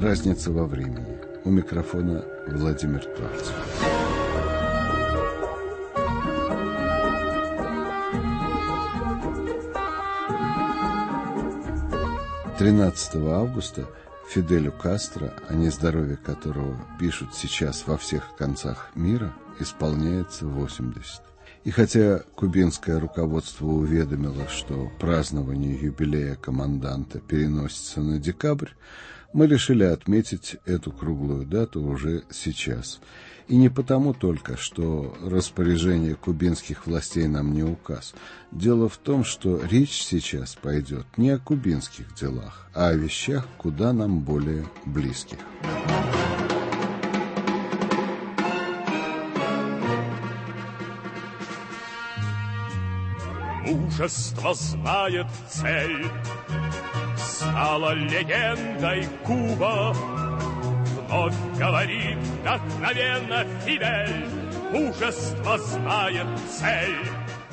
разница во времени. У микрофона Владимир Правцев. «13 августа Фиделю Кастро, о нездоровье которого пишут сейчас во всех концах мира, исполняется 80. И хотя кубинское руководство уведомило, что празднование юбилея команданта переносится на декабрь, мы решили отметить эту круглую дату уже сейчас. И не потому только, что распоряжение кубинских властей нам не указ. Дело в том, что речь сейчас пойдет не о кубинских делах, а о вещах куда нам более близких. Мужество знает цель, стала легендой Куба. Вновь говорит вдохновенно Фидель, мужество знает цель.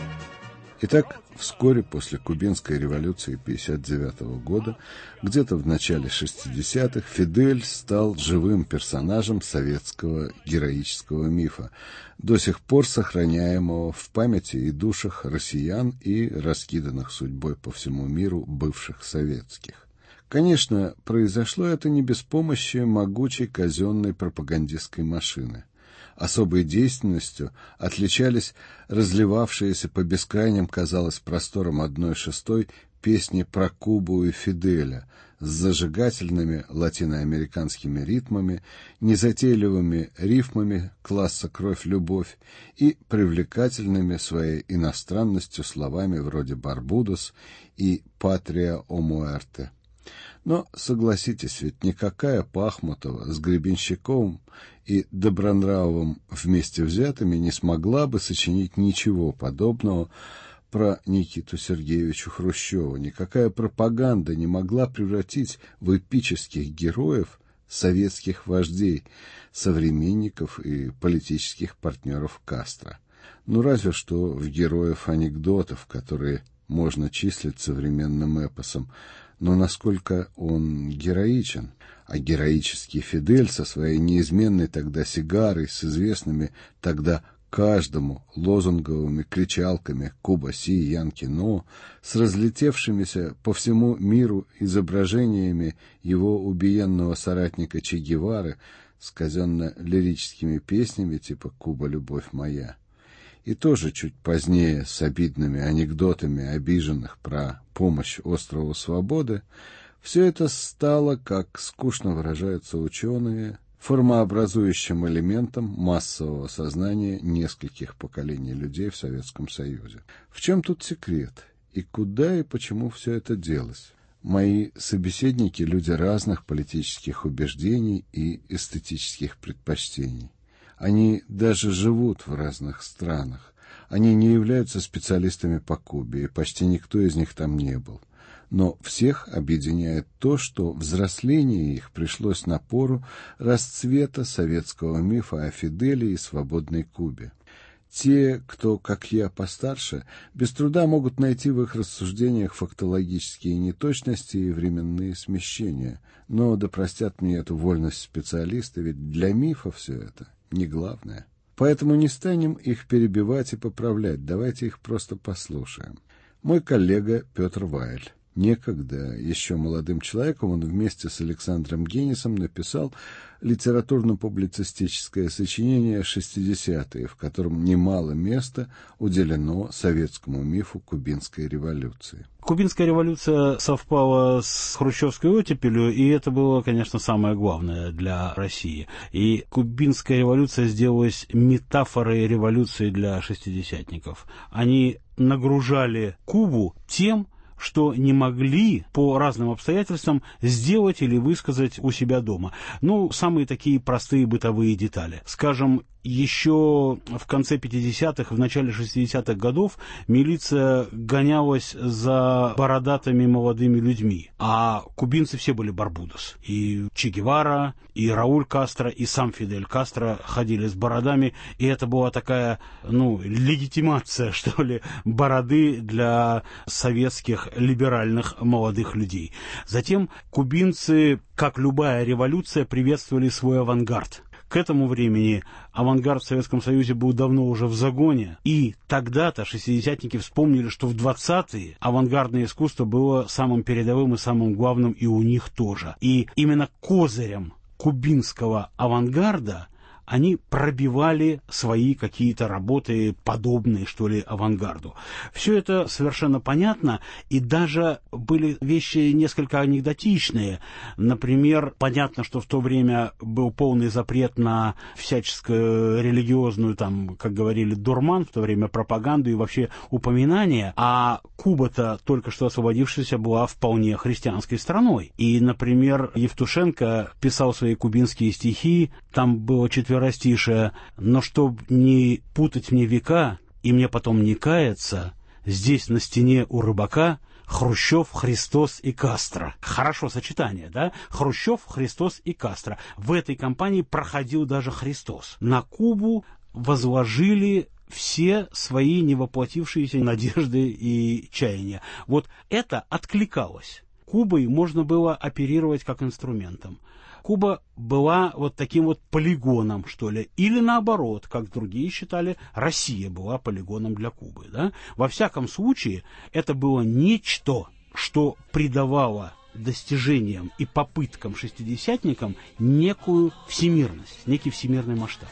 Итак, вскоре после Кубинской революции 1959 года, где-то в начале 60-х, Фидель стал живым персонажем советского героического мифа, до сих пор сохраняемого в памяти и душах россиян и раскиданных судьбой по всему миру бывших советских. Конечно, произошло это не без помощи могучей казенной пропагандистской машины. Особой действенностью отличались разливавшиеся по бескрайним, казалось, просторам 1/6 песни про Кубу и Фиделя с зажигательными латиноамериканскими ритмами, незатейливыми рифмами класса «Кровь-любовь» и привлекательными своей иностранностью словами вроде «Барбудос» и «Патрия о муэрте». Но, согласитесь, ведь никакая Пахмутова с Гребенщиковым и Добронравовым вместе взятыми не смогла бы сочинить ничего подобного про Никиту Сергеевича Хрущева. Никакая пропаганда не могла превратить в эпических героев советских вождей, современников и политических партнеров Кастро. Ну, разве что в героев анекдотов, которые можно числить современным эпосом. Но насколько он героичен, а героический Фидель со своей неизменной тогда сигарой, с известными тогда каждому лозунговыми кричалками «Куба Си, Янки Но», с разлетевшимися по всему миру изображениями его убиенного соратника Че Гевары, с казенно-лирическими песнями типа «Куба, любовь моя». И тоже чуть позднее с обидными анекдотами обиженных про помощь острову Свободы, все это стало, как скучно выражаются ученые, формообразующим элементом массового сознания нескольких поколений людей в Советском Союзе. В чем тут секрет? И куда и почему все это делось? Мои собеседники – люди разных политических убеждений и эстетических предпочтений. Они даже живут в разных странах. Они не являются специалистами по Кубе, и почти никто из них там не был. Но всех объединяет то, что взросление их пришлось на пору расцвета советского мифа о Фиделе и свободной Кубе. Те, кто, как я, постарше, без труда могут найти в их рассуждениях фактологические неточности и временные смещения. Но да простят мне эту вольность специалисты, ведь для мифа все это не главное. Поэтому не станем их перебивать и поправлять, давайте их просто послушаем. Мой коллега Петр Вайль. Некогда еще молодым человеком он вместе с Александром Генисом написал литературно-публицистическое сочинение «60-е», в котором немало места уделено советскому мифу Кубинской революции. Кубинская революция совпала с хрущевской оттепелью, и это было, конечно, самое главное для России. И Кубинская революция сделалась метафорой революции для шестидесятников. Они нагружали Кубу тем, что не могли по разным обстоятельствам сделать или высказать у себя дома. Ну, самые такие простые бытовые детали. Скажем, еще в конце 50-х, в начале 60-х годов милиция гонялась за бородатыми молодыми людьми, а кубинцы все были барбудос. И Че Гевара, и Рауль Кастро, и сам Фидель Кастро ходили с бородами, и это была такая, легитимация, что ли, бороды для советских либеральных молодых людей. Затем кубинцы, как любая революция, приветствовали свой авангард. К этому времени авангард в Советском Союзе был давно уже в загоне, и тогда-то шестидесятники вспомнили, что в 20-е авангардное искусство было самым передовым и самым главным и у них тоже. И именно козырем кубинского авангарда они пробивали свои какие-то работы, подобные, что ли, авангарду. Все это совершенно понятно, и даже были вещи несколько анекдотичные. Например, понятно, что в то время был полный запрет на всяческую религиозную, там, как говорили, дурман, в то время пропаганду и вообще упоминания, а Куба-то, только что освободившаяся, была вполне христианской страной. И, например, Евтушенко писал свои кубинские стихи, там было четверостишее: «Но чтоб не путать мне века, и мне потом не каяться, здесь на стене у рыбака Хрущев, Христос и Кастро». Хорошо сочетание, да? Хрущев, Христос и Кастро. В этой кампании проходил даже Христос. На Кубу возложили все свои невоплотившиеся надежды и чаяния. Вот это откликалось. Кубой можно было оперировать как инструментом. Куба была вот таким вот полигоном, что ли, или наоборот, как другие считали, Россия была полигоном для Кубы. Да? Во всяком случае, это было нечто, что придавало достижениям и попыткам шестидесятникам некую всемирность, некий всемирный масштаб.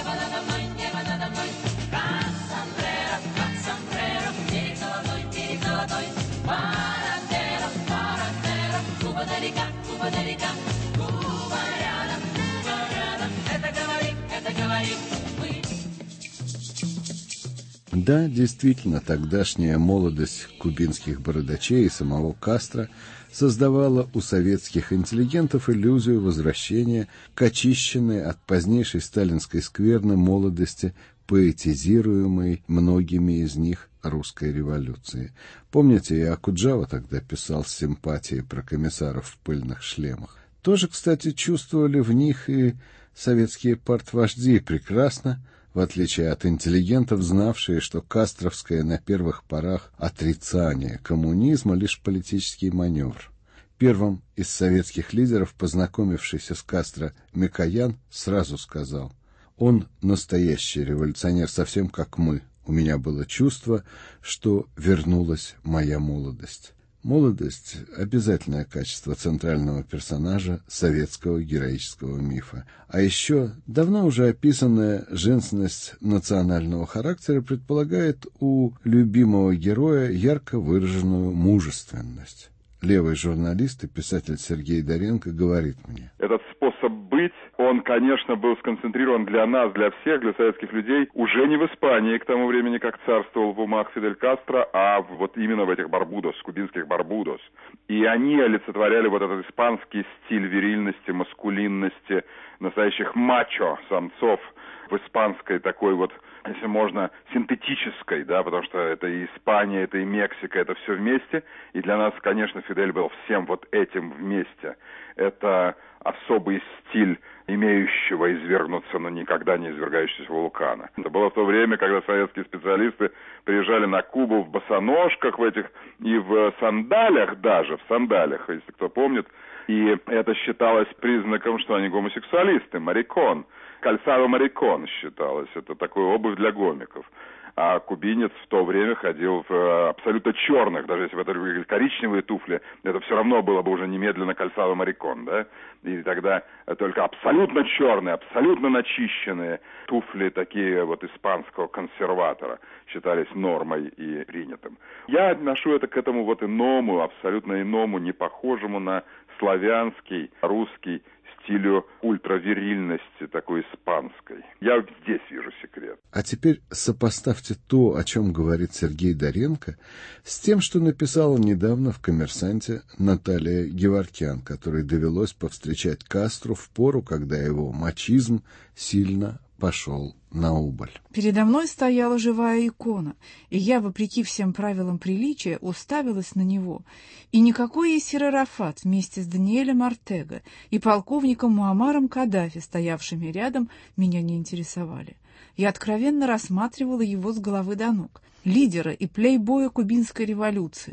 Да, действительно, тогдашняя молодость кубинских бородачей и самого Кастро создавала у советских интеллигентов иллюзию возвращения к очищенной от позднейшей сталинской скверны молодости, поэтизируемой многими из них русской революции. Помните, и Окуджава тогда писал с симпатией про комиссаров в пыльных шлемах. Тоже, кстати, чувствовали в них и советские партвожди прекрасно, в отличие от интеллигентов, знавшие, что кастровское на первых порах отрицание коммунизма — лишь политический маневр. Первым из советских лидеров, познакомившийся с Кастро Микоян, сразу сказал: «Он настоящий революционер, совсем как мы. У меня было чувство, что вернулась моя молодость». Молодость – обязательное качество центрального персонажа советского героического мифа. А еще давно уже описанная женственность национального характера предполагает у любимого героя ярко выраженную мужественность. Левый журналист и писатель Сергей Доренко говорит мне: этот способ быть, он, конечно, был сконцентрирован для нас, для всех, для советских людей, уже не в Испании к тому времени, как царствовал в умах Фидель Кастро, а вот именно в этих Барбудос, кубинских Барбудос. И они олицетворяли вот этот испанский стиль вирильности, маскулинности, настоящих мачо, самцов в испанской такой вот, если можно, синтетической, да, потому что это и Испания, это и Мексика, это все вместе. И для нас, конечно, Фидель был всем вот этим вместе. Это особый стиль имеющего извергнуться, но никогда не извергающегося вулкана. Это было в то время, когда советские специалисты приезжали на Кубу в босоножках, в этих, и в сандалях даже, в сандалях, если кто помнит. И это считалось признаком, что они гомосексуалисты, марикон. Кальсадо марикон считалось, это такой обувь для гомиков. А кубинец в то время ходил в абсолютно черных, даже если бы это были коричневые туфли, это все равно было бы уже немедленно кальсадо марикон, да? И тогда только абсолютно черные, абсолютно начищенные туфли, такие вот испанского консерватора, считались нормой и принятым. Я отношу это к этому вот иному, абсолютно иному, не похожему на славянский, русский стилю ультравирильности, такой испанской. Я здесь вижу секрет. А теперь сопоставьте то, о чем говорит Сергей Доренко, с тем, что написала недавно в «Коммерсанте» Наталья Геворкян, которой довелось повстречать Кастро в пору, когда его мачизм сильно пошел на убыль. Передо мной стояла живая икона, и я, вопреки всем правилам приличия, уставилась на него. И никакой Ясир Арафат вместе с Даниэлем Ортего и полковником Муаммаром Каддафи, стоявшими рядом, меня не интересовали. Я откровенно рассматривала его с головы до ног, лидера и плейбоя кубинской революции.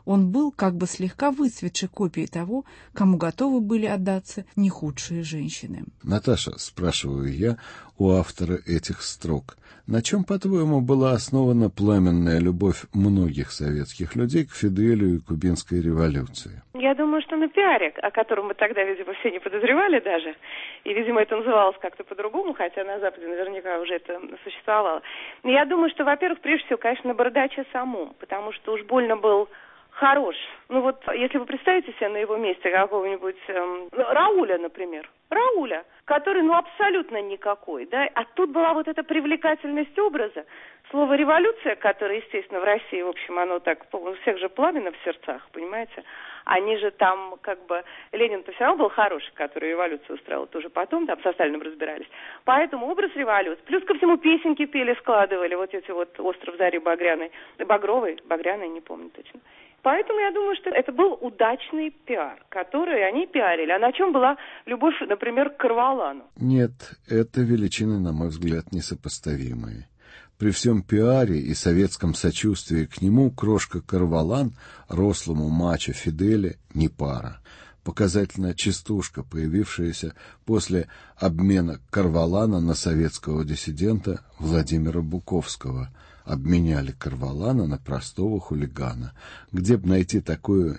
Он был как бы слегка выцветшей копией того, кому готовы были отдаться не худшие женщины. Наташа, спрашиваю я у автора этих строк, на чем, по-твоему, была основана пламенная любовь многих советских людей к Фиделю и кубинской революции? Я думаю, что на пиаре, о котором мы тогда, видимо, все не подозревали даже, и, видимо, это называлось как-то по-другому, хотя на Западе наверняка уже это существовало. Но я думаю, что, во-первых, прежде всего, конечно, на Бородаче самом, потому что уж больно был хорош. Ну вот, если вы представите себе на его месте какого-нибудь Рауля, например, Рауля, который, ну, абсолютно никакой, да, а тут была вот эта привлекательность образа. Слово «революция», которое, естественно, в России, в общем, оно так, у всех же пламенно в сердцах, понимаете, они же там, как бы, Ленин-то все равно был хороший, который революцию устраивал, тоже потом, там, со Сталиным разбирались. Поэтому образ революции, плюс ко всему песенки пели, складывали, вот эти вот «Остров зари багряной», багровой, багряной, не помню точно. Поэтому я думаю, что это был удачный пиар, который они пиарили. А на чем была любовь, например, к Корвалану? Нет, это величины, на мой взгляд, несопоставимые. При всем пиаре и советском сочувствии к нему крошка Корвалан рослому мачо Фиделе не пара. Показательная частушка, появившаяся после обмена Корвалана на советского диссидента Владимира Буковского. Обменяли Корвалана на простого хулигана. Где б найти такую,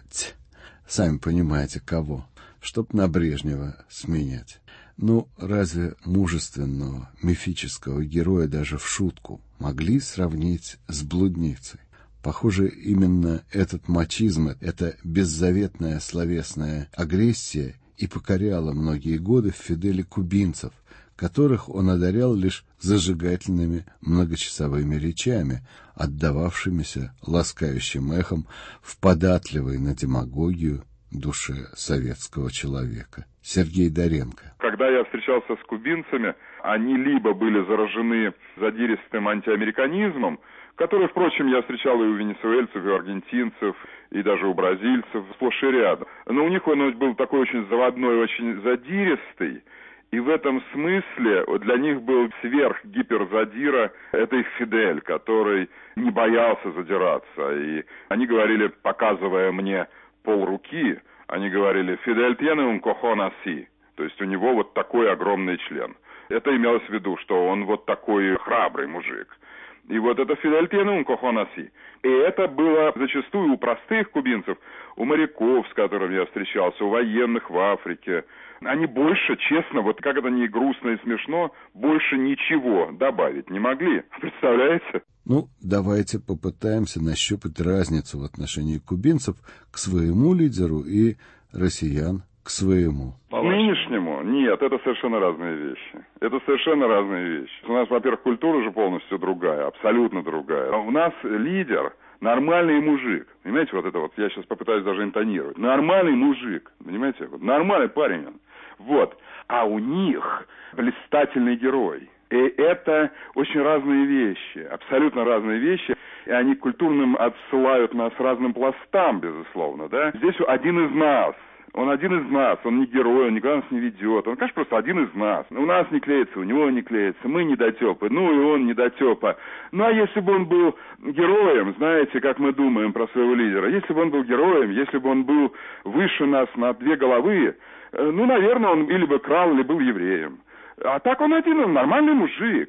сами понимаете, кого, чтоб на Брежнева сменять? Ну, разве мужественного, мифического героя даже в шутку могли сравнить с блудницей? Похоже, именно этот мачизм, эта беззаветная словесная агрессия и покоряла многие годы в Фиделе кубинцев, которых он одарял лишь зажигательными многочасовыми речами, отдававшимися ласкающим эхом в податливой на демагогию душе советского человека. Сергей Доренко. Когда я встречался с кубинцами, они либо были заражены задиристым антиамериканизмом, который, впрочем, я встречал и у венесуэльцев, и у аргентинцев, и даже у бразильцев, сплошь и рядом. Но у них он был такой очень заводной, очень задиристый, и в этом смысле для них был сверх-гиперзадира, это их Фидель, который не боялся задираться. И они говорили, показывая мне полруки, они говорили «Фидель tiene un cojón así», то есть у него вот такой огромный член. Это имелось в виду, что он вот такой храбрый мужик. И вот это «Фидель tiene un cojón así». И это было зачастую у простых кубинцев, у моряков, с которыми я встречался, у военных в Африке. Они больше, честно, вот как это не грустно и смешно, больше ничего добавить не могли. Представляете? Ну, давайте попытаемся нащупать разницу в отношении кубинцев к своему лидеру и россиян к своему. К нынешнему? Нет, это совершенно разные вещи. Это совершенно разные вещи. У нас, во-первых, культура же полностью другая, абсолютно другая. А у нас лидер нормальный мужик. Понимаете, вот это вот, я сейчас попытаюсь даже интонировать. Нормальный мужик, понимаете, вот, нормальный парень он. Вот. А у них блистательный герой. И это очень разные вещи, абсолютно разные вещи, и они культурным отсылают нас разным пластам, безусловно, да. Здесь один из нас. Он один из нас, он не герой, он никуда нас не ведет. Он, конечно, просто один из нас. У нас не клеится, у него не клеится, мы недотепы, ну и он недотепа. Ну а если бы он был героем, знаете, как мы думаем про своего лидера, если бы он был героем, если бы он был выше нас на 2 головы, ну, наверное, он или бы крал, или был евреем. А так он один, он нормальный мужик,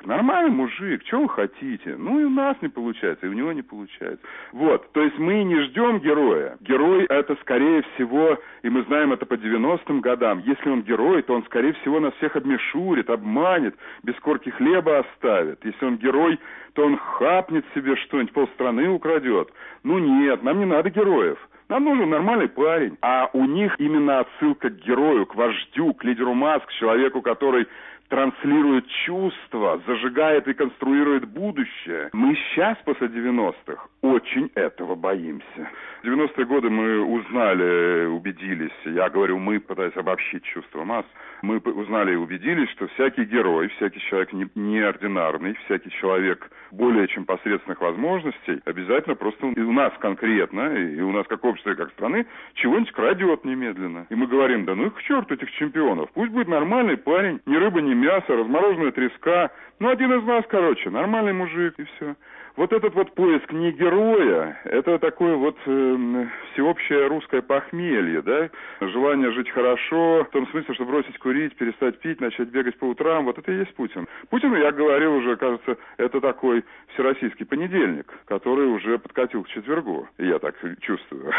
чего вы хотите? Ну и у нас не получается, и у него не получается. Вот, то есть мы не ждем героя. Герой это скорее всего, и мы знаем это по 90-м годам, если он герой, то он скорее всего нас всех обмешурит, обманет, без корки хлеба оставит. Если он герой, то он хапнет себе что-нибудь, полстраны украдет. Ну нет, нам не надо героев. Нам нужен нормальный парень. А у них именно отсылка к герою, к вождю, к лидеру масс, к человеку, который транслирует чувства, зажигает и конструирует будущее. Мы сейчас, после 90-х, очень этого боимся. В 90-е годы мы узнали, убедились, я говорю, мы, пытаясь обобщить чувства масс, мы узнали и убедились, что всякий герой, всякий человек неординарный, всякий человек более чем посредственных возможностей, обязательно просто и у нас конкретно, и у нас как общества, и как страны, чего-нибудь крадет немедленно. И мы говорим, да ну их к черту, этих чемпионов, пусть будет нормальный парень, ни рыба, ни мясо, размороженная треска. Ну, один из нас, короче, нормальный мужик, и все. Вот этот вот поиск не героя, это такое вот всеобщее русское похмелье, да? Желание жить хорошо, в том смысле, что бросить курить, перестать пить, начать бегать по утрам. Вот это и есть Путин. Путин, я говорил уже, кажется, это такой всероссийский понедельник, который уже подкатил к четвергу. Я так чувствую.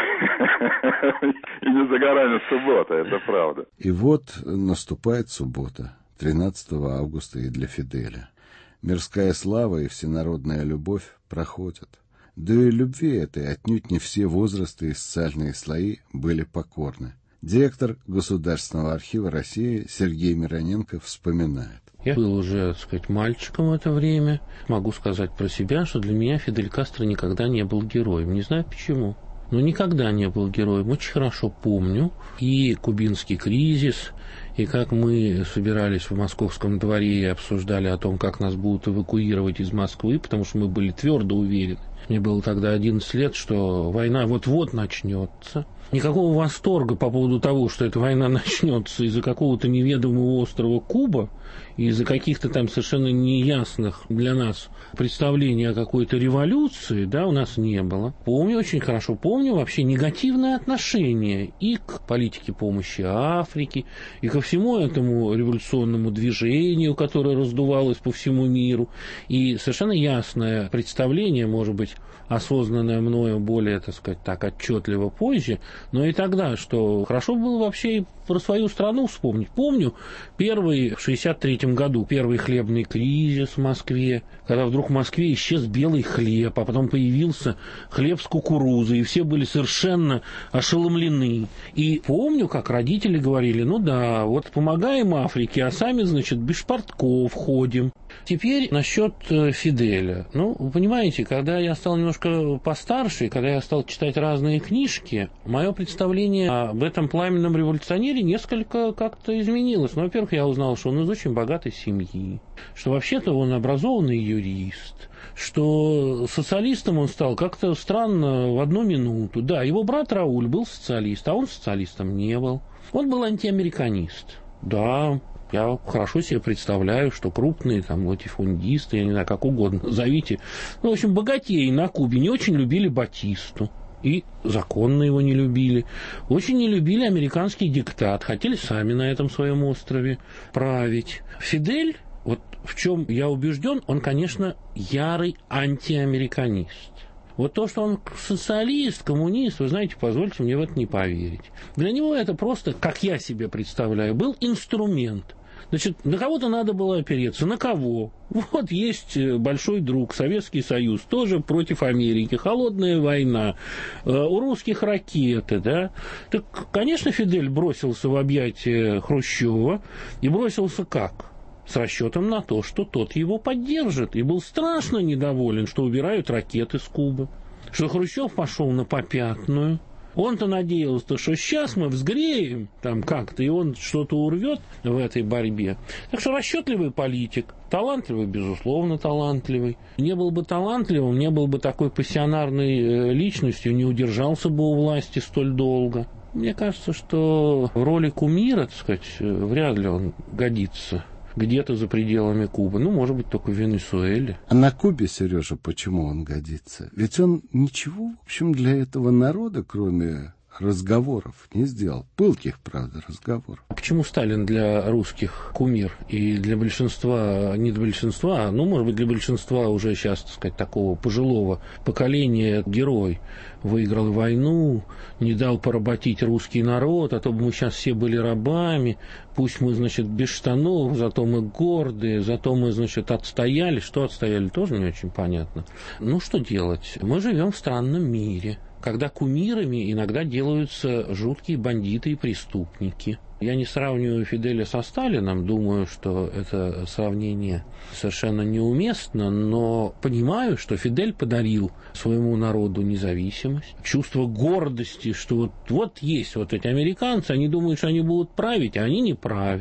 И не за горами суббота, это правда. И вот наступает суббота, 13 августа, и для Фиделя. Мирская слава и всенародная любовь проходят. Да и любви этой отнюдь не все возрасты и социальные слои были покорны. Директор Государственного архива России Сергей Мироненко вспоминает. Я был уже, так сказать, мальчиком в это время. Могу сказать про себя, что для меня Фидель Кастро никогда не был героем. Не знаю почему. Но никогда не был героем. Очень хорошо помню и кубинский кризис, и как мы собирались в Московском дворе и обсуждали о том, как нас будут эвакуировать из Москвы, потому что мы были твердо уверены. Мне было тогда 11 лет, что война вот-вот начнется. Никакого восторга по поводу того, что эта война начнется из-за какого-то неведомого острова Куба, из-за каких-то там совершенно неясных для нас представлений о какой-то революции, да, у нас не было. Помню, очень хорошо помню вообще негативное отношение и к политике помощи Африке, и ко всему этому революционному движению, которое раздувалось по всему миру, и совершенно ясное представление, может быть, осознанное мною более, так сказать, так отчетливо позже, но и тогда, что хорошо было вообще и про свою страну вспомнить. Помню первый в 1963 году, первый хлебный кризис в Москве, когда вдруг в Москве исчез белый хлеб, а потом появился хлеб с кукурузой, и все были совершенно ошеломлены. И помню, как родители говорили, ну да, вот помогаем Африке, а сами, значит, без шпортков ходим. Теперь насчет Фиделя. Ну, вы понимаете, когда я стал немножко постарше, когда я стал читать разные книжки, мое представление об этом пламенном революционере несколько как-то изменилось. Ну, во-первых, я узнал, что он из очень богатой семьи, что вообще-то он образованный юрист, что социалистом он стал как-то странно в одну минуту. Да, его брат Рауль был социалист, а он социалистом не был. Он был антиамериканист. Да, я хорошо себе представляю, что крупные там латифундисты, я не знаю, как угодно зовите, ну, в общем, богатеи на Кубе не очень любили Батисту. И законно его не любили. Очень не любили американский диктат. Хотели сами на этом своем острове править. Фидель, вот в чем я убежден, он, конечно, ярый антиамериканист. Вот то, что он социалист, коммунист, вы знаете, позвольте мне в это не поверить. Для него это просто, как я себе представляю, был инструмент. Значит, на кого-то надо было опереться. На кого? Вот есть большой друг, Советский Союз, тоже против Америки, холодная война, у русских ракеты, да. Так, конечно, Фидель бросился в объятия Хрущева, и бросился как? С расчетом на то, что тот его поддержит, и был страшно недоволен, что убирают ракеты с Кубы, что Хрущев пошел на попятную. Он-то надеялся, что сейчас мы взгреем там как-то, и он что-то урвет в этой борьбе. Так что расчетливый политик, талантливый, безусловно, талантливый. Не был бы талантливым, не был бы такой пассионарной личностью, не удержался бы у власти столь долго. Мне кажется, что в роли кумира, так сказать, вряд ли он годится где-то за пределами Кубы. Ну, может быть, только в Венесуэле. А на Кубе, Сережа, почему он годится? Ведь он ничего, в общем, для этого народа, кроме разговоров, не сделал. Пылких, правда, разговоров. А почему Сталин для русских кумир? И для большинства, не для большинства, ну, может быть, для большинства уже сейчас, так сказать, такого пожилого поколения герой. Выиграл войну, не дал поработить русский народ, а то бы мы сейчас все были рабами. Пусть мы, значит, без штанов, зато мы гордые, зато мы, значит, отстояли. Что отстояли, тоже не очень понятно. Ну, что делать? Мы живем в странном мире, когда кумирами иногда делаются жуткие бандиты и преступники. Я не сравниваю Фиделя со Сталином, думаю, что это сравнение совершенно неуместно, но понимаю, что Фидель подарил своему народу независимость, чувство гордости, что вот есть вот эти американцы, они думают, что они будут править, а они не правят.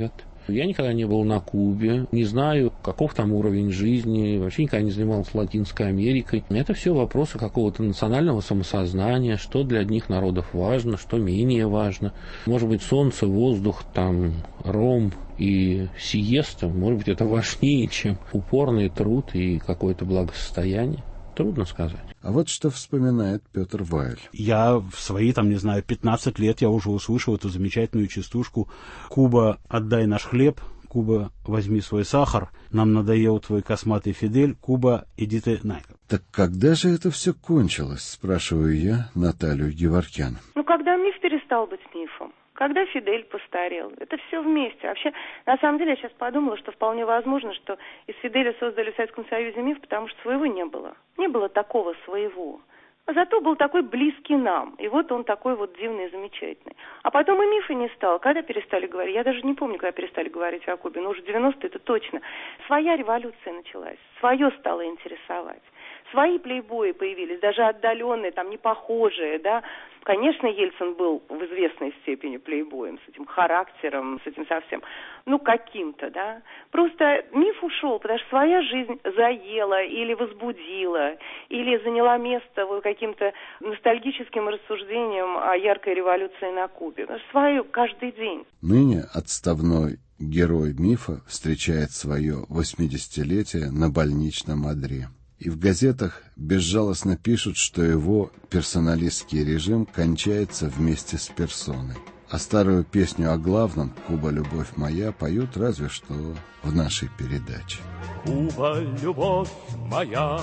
Я никогда не был на Кубе, не знаю, каков там уровень жизни, вообще никогда не занимался Латинской Америкой. Это все вопросы какого-то национального самосознания, что для одних народов важно, что менее важно. Может быть, солнце, воздух, там, ром и сиеста, может быть, это важнее, чем упорный труд и какое-то благосостояние. Трудно сказать. А вот что вспоминает Петр Вайль. Я в свои, 15 лет я уже услышал эту замечательную частушку «Куба, отдай наш хлеб», «Куба, возьми свой сахар», «Нам надоел твой косматый Фидель», «Куба, иди ты нахер». Так когда же это все кончилось, спрашиваю я Наталью Геворкян. Когда миф перестал быть мифом. Когда Фидель постарел. Это все вместе. Вообще, на самом деле, я сейчас подумала, что вполне возможно, что из Фиделя создали в Советском Союзе миф, потому что своего не было. Не было такого своего. А зато был такой близкий нам. И вот он такой вот дивный и замечательный. А потом и мифа не стало. Когда перестали говорить? Я даже не помню, когда перестали говорить о Кубе. Но уже 90-е это точно. Своя революция началась. Свое стало интересовать. Свои плейбои появились, даже отдаленные, там, не похожие, да. Конечно, Ельцин был в известной степени плейбоем, с этим характером, с этим совсем, каким-то, да. Просто миф ушел, потому что своя жизнь заела или возбудила, или заняла место каким-то ностальгическим рассуждением о яркой революции на Кубе. Свою каждый день. Ныне отставной герой мифа встречает свое 80-летие на больничном одре. И в газетах безжалостно пишут, что его персоналистский режим кончается вместе с персоной. А старую песню о главном «Куба, любовь моя» поют разве что в нашей передаче. Куба, любовь моя,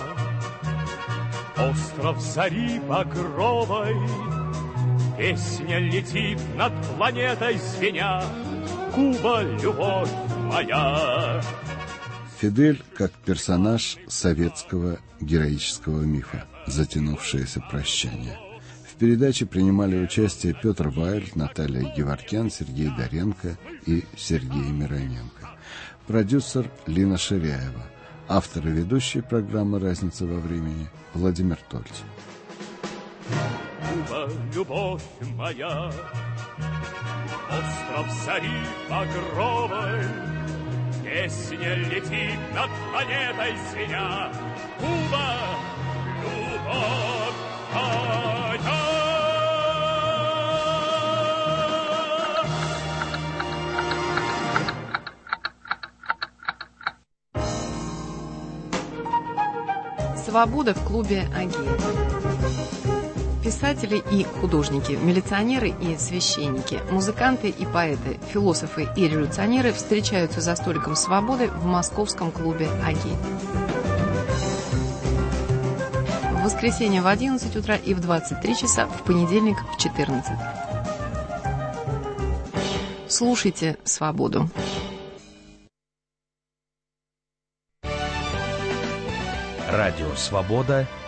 остров зари багровой, песня летит над планетой звеня. Куба, любовь моя. Фидель как персонаж советского героического мифа, затянувшееся прощание. В передаче принимали участие Петр Вайль, Наталья Геворкян, Сергей Доренко и Сергей Мироненко. Продюсер Лина Ширяева. Автор и ведущий программы «Разница во времени» Владимир Тольц. Куба, любовь моя, остров зари багровой, песня летит над планетой звеня. Куба, любовь моя. Свобода в клубе «Агит». Писатели и художники, милиционеры и священники, музыканты и поэты, философы и революционеры встречаются за столиком свободы в московском клубе «Агит». В воскресенье в 11 утра и в 23 часа, в понедельник в 14. Слушайте «Свободу». Радио «Свобода»